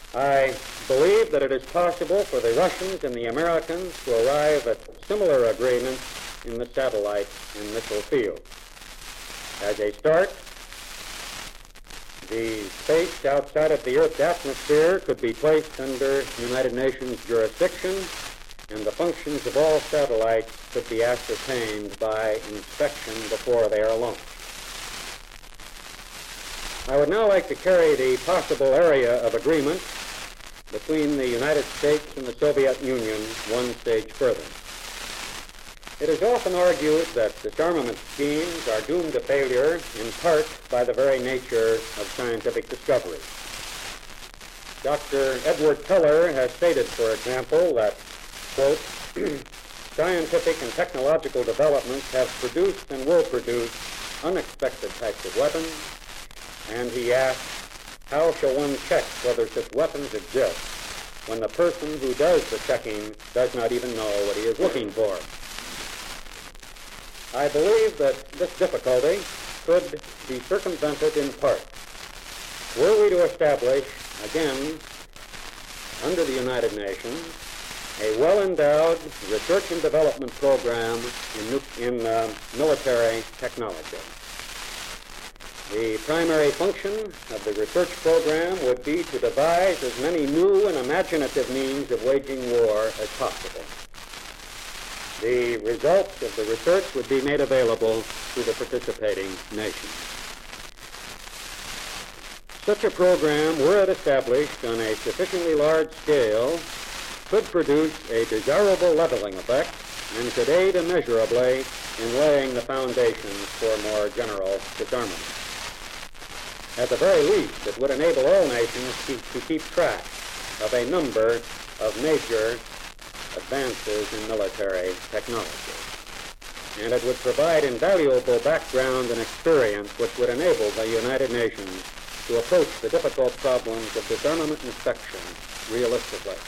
I believe that it is possible for the Russians and the Americans to arrive at similar agreements in the satellite and missile field. As a start, the space outside of the Earth's atmosphere could be placed under United Nations jurisdiction, and the functions of all satellites could be ascertained by inspection before they are launched. I would now like to carry the possible area of agreement between the United States and the Soviet Union one stage further. It is often argued that disarmament schemes are doomed to failure in part by the very nature of scientific discovery. Dr. Edward Teller has stated, for example, that, quote, scientific and technological developments have produced and will produce unexpected types of weapons, and he asks, how shall one check whether such weapons exist when the person who does the checking does not even know what he is looking for? I believe that this difficulty could be circumvented in part were we to establish, again, under the United Nations, a well-endowed research and development program in military technology. The primary function of the research program would be to devise as many new and imaginative means of waging war as possible. The results of the research would be made available to the participating nations. Such a program, were it established on a sufficiently large scale, could produce a desirable leveling effect and could aid immeasurably in laying the foundations for more general disarmament. At the very least, it would enable all nations to keep track of a number of major advances in military technology. And it would provide invaluable background and experience which would enable the United Nations to approach the difficult problems of disarmament inspection realistically.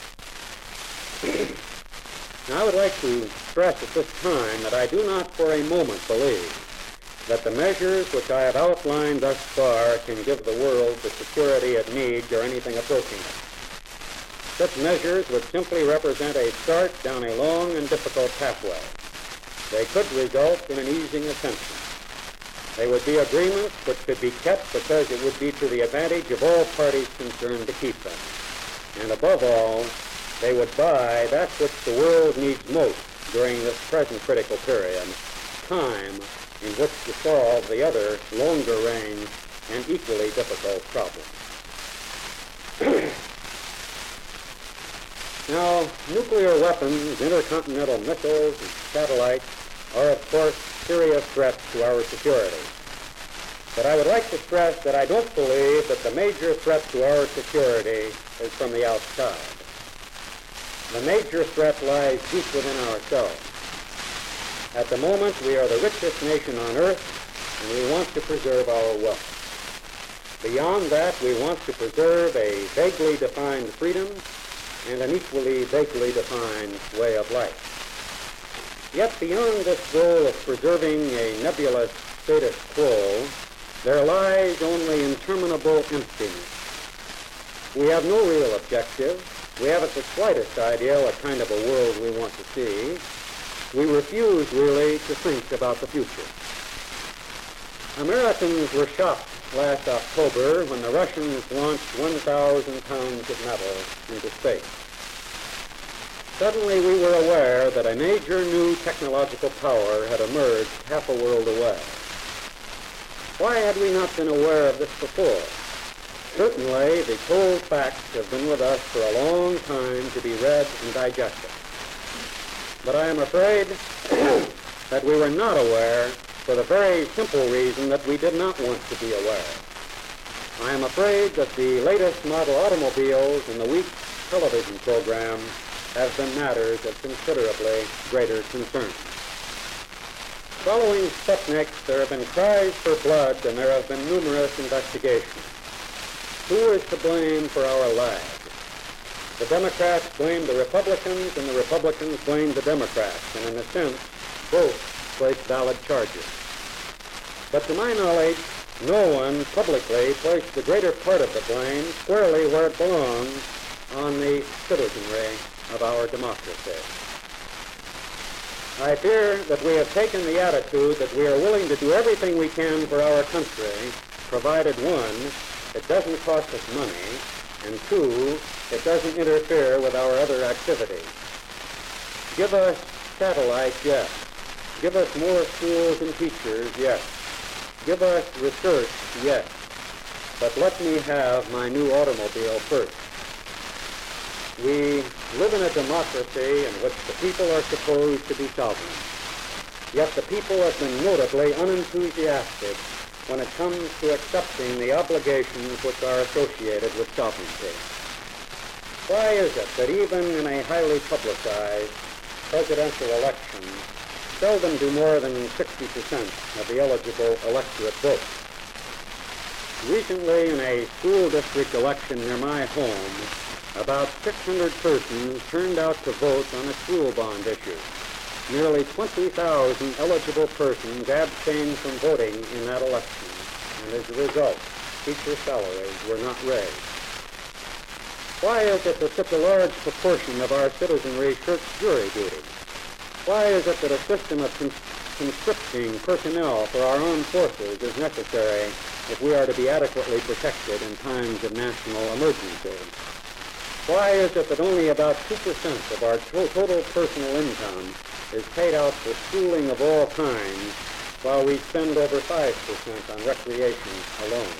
Now, I would like to stress at this time that I do not for a moment believe that the measures which I have outlined thus far can give the world the security it needs or anything approaching it. Such measures would simply represent a start down a long and difficult pathway. They could result in an easing of tension. They would be agreements which could be kept because it would be to the advantage of all parties concerned to keep them. And above all, they would buy that which the world needs most during this present critical period, time in which to solve the other longer range and equally difficult problems. Now, nuclear weapons, intercontinental missiles, and satellites are, of course, serious threats to our security. But I would like to stress that I don't believe that the major threat to our security is from the outside. The major threat lies deep within ourselves. At the moment, we are the richest nation on earth, and we want to preserve our wealth. Beyond that, we want to preserve a vaguely defined freedom and an equally vaguely defined way of life. Yet beyond this goal of preserving a nebulous status quo, there lies only interminable emptiness. We have no real objective. We haven't the slightest idea what kind of a world we want to see. We refuse, really, to think about the future. Americans were shocked last October when the Russians launched 1,000 pounds of metal into space. Suddenly we were aware that a major new technological power had emerged half a world away. Why had we not been aware of this before? Certainly, the cold facts have been with us for a long time to be read and digested. But I am afraid that we were not aware for the very simple reason that we did not want to be aware. I am afraid that the latest model automobiles and the week's television program have been matters of considerably greater concern. Following Sputnik, there have been cries for blood and there have been numerous investigations. Who is to blame for our lag? The Democrats blame the Republicans and the Republicans blame the Democrats, and in a sense, both place valid charges. But to my knowledge, no one publicly placed the greater part of the blame squarely where it belongs, on the citizenry of our democracy. I fear that we have taken the attitude that we are willing to do everything we can for our country, provided, one, it doesn't cost us money, and two, it doesn't interfere with our other activities. Give us satellites, yes. Give us more schools and teachers, yes. Give us research, yes. But let me have my new automobile first. We live in a democracy in which the people are supposed to be sovereign. Yet the people have been notably unenthusiastic when it comes to accepting the obligations which are associated with sovereignty. Why is it that even in a highly publicized presidential election, seldom do more than 60% of the eligible electorate vote? Recently, in a school district election near my home, about 600 persons turned out to vote on a school bond issue. Nearly 20,000 eligible persons abstained from voting in that election, and as a result, teacher salaries were not raised. Why is it that such a large proportion of our citizenry shirks jury duty? Why is it that a system of conscripting personnel for our armed forces is necessary if we are to be adequately protected in times of national emergency? Why is it that only about 2% of our total personal income is paid out for schooling of all kinds, while we spend over 5% on recreation alone?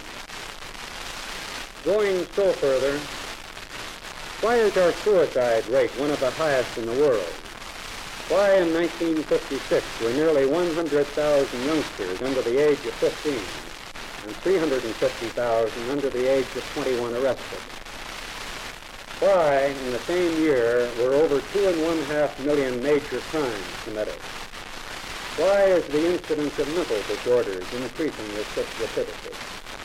Going still further, why is our suicide rate one of the highest in the world? Why in 1956 were nearly 100,000 youngsters under the age of 15 and 350,000 under the age of 21 arrested? Why, in the same year, were over 2.5 million major crimes committed? Why is the incidence of mental disorders increasing with such rapidity?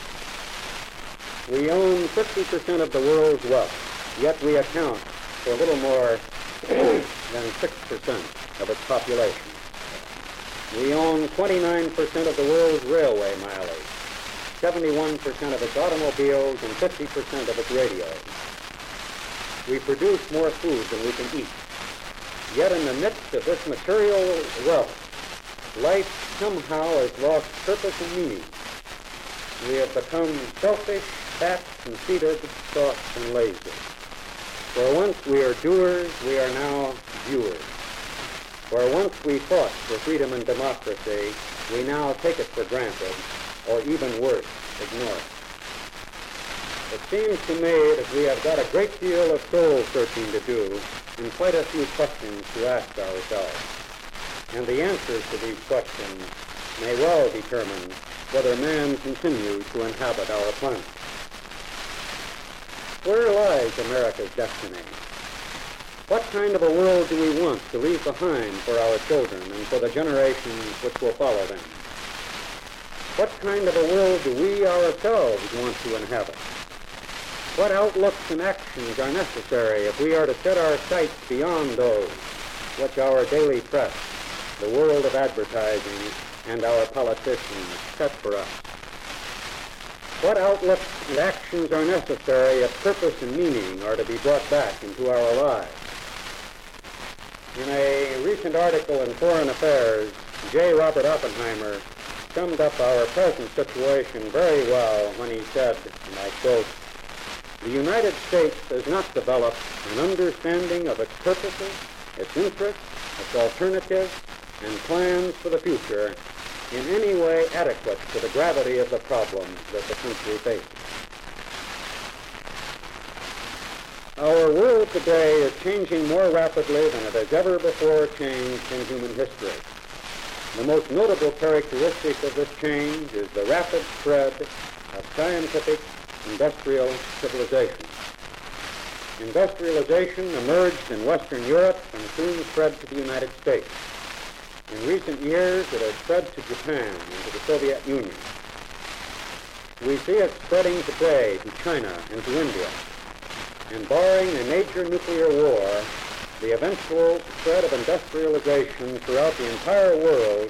We own 50% of the world's wealth, yet we account for a little more than 6% of its population. We own 29% of the world's railway mileage, 71% of its automobiles, and 50% of its radios. We produce more food than we can eat. Yet in the midst of this material wealth, life somehow has lost purpose and meaning. We have become selfish, fat, conceited, soft, and lazy. Where once we are doers, we are now viewers. Where once we fought for freedom and democracy, we now take it for granted, or even worse, ignore it. It seems to me that we have got a great deal of soul-searching to do and quite a few questions to ask ourselves. And the answers to these questions may well determine whether man continues to inhabit our planet. Where lies America's destiny? What kind of a world do we want to leave behind for our children and for the generations which will follow them? What kind of a world do we ourselves want to inhabit? What outlooks and actions are necessary if we are to set our sights beyond those which our daily press, the world of advertising, and our politicians set for us? What outlooks and actions are necessary if purpose and meaning are to be brought back into our lives? In a recent article in Foreign Affairs, J. Robert Oppenheimer summed up our present situation very well when he said, and I quote, "The United States has not developed an understanding of its purposes, its interests, its alternatives, and plans for the future in any way adequate to the gravity of the problems that the country faces." Our world today is changing more rapidly than it has ever before changed in human history. The most notable characteristic of this change is the rapid spread of scientific industrial civilization. Industrialization emerged in Western Europe and soon spread to the United States. In recent years, it has spread to Japan and to the Soviet Union. We see it spreading today to China and to India. And barring a major nuclear war, the eventual spread of industrialization throughout the entire world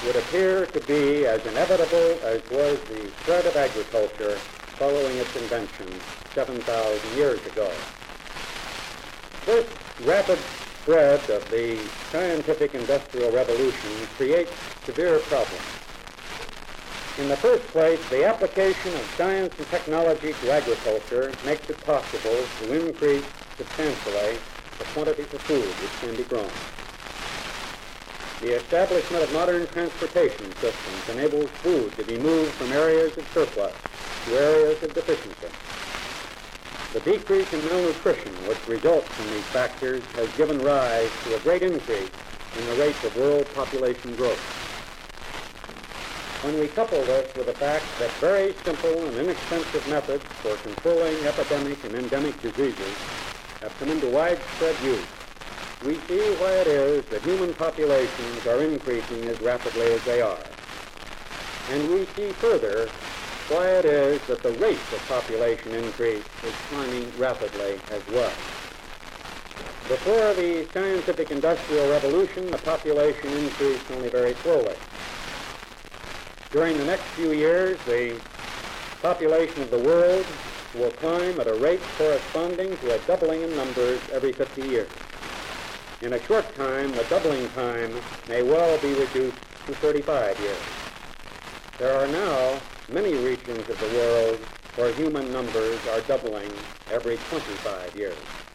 would appear to be as inevitable as was the spread of agriculture following its invention 7,000 years ago. This rapid spread of the scientific industrial revolution creates severe problems. In the first place, the application of science and technology to agriculture makes it possible to increase substantially the quantities of food which can be grown. The establishment of modern transportation systems enables food to be moved from areas of surplus to areas of deficiency. The decrease in malnutrition which results from these factors has given rise to a great increase in the rate of world population growth. When we couple this with the fact that very simple and inexpensive methods for controlling epidemic and endemic diseases have come into widespread use, we see why it is that human populations are increasing as rapidly as they are. And we see further why it is that the rate of population increase is climbing rapidly as well. Before the scientific industrial revolution, the population increased only very slowly. During the next few years, the population of the world will climb at a rate corresponding to a doubling in numbers every 50 years. In a short time, the doubling time may well be reduced to 35 years. There are now many regions of the world where human numbers are doubling every 25 years.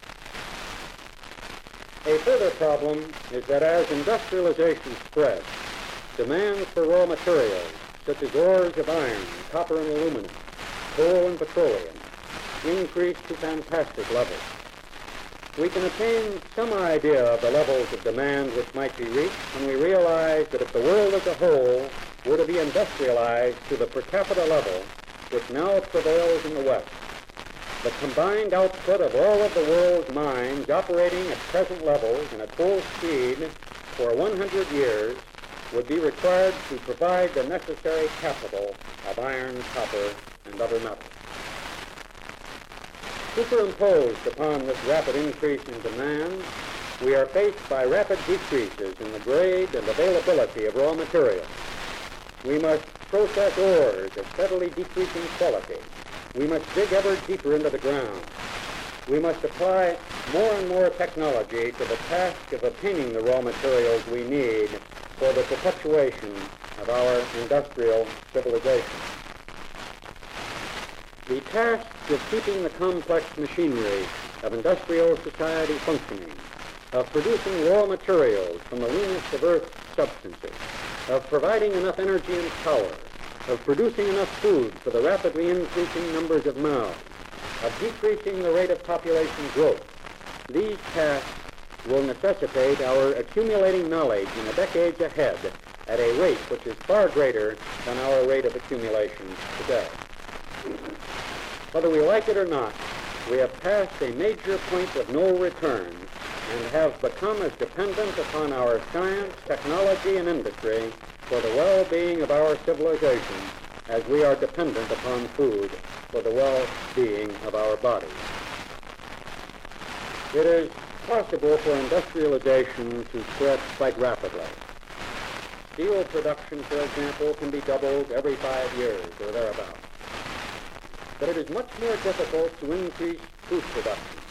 A further problem is that as industrialization spreads, demands for raw materials, such as ores of iron, copper and aluminum, coal and petroleum, increase to fantastic levels. We can attain some idea of the levels of demand which might be reached when we realize that if the world as a whole were to be industrialized to the per capita level which now prevails in the West, the combined output of all of the world's mines operating at present levels and at full speed for 100 years would be required to provide the necessary capital of iron, copper, and other metals. Superimposed upon this rapid increase in demand, we are faced by rapid decreases in the grade and availability of raw materials. We must process ores of steadily decreasing quality. We must dig ever deeper into the ground. We must apply more and more technology to the task of obtaining the raw materials we need for the perpetuation of our industrial civilization. The task of keeping the complex machinery of industrial society functioning, of producing raw materials from the leanest of Earth's substances, of providing enough energy and power, of producing enough food for the rapidly increasing numbers of mouths, of decreasing the rate of population growth, these tasks will necessitate our accumulating knowledge in the decades ahead at a rate which is far greater than our rate of accumulation today. Whether we like it or not, we have passed a major point of no return and have become as dependent upon our science, technology, and industry for the well-being of our civilization as we are dependent upon food for the well-being of our bodies. It is possible for industrialization to spread quite rapidly. Steel production, for example, can be doubled every 5 years or thereabouts. But it is much more difficult to increase food production.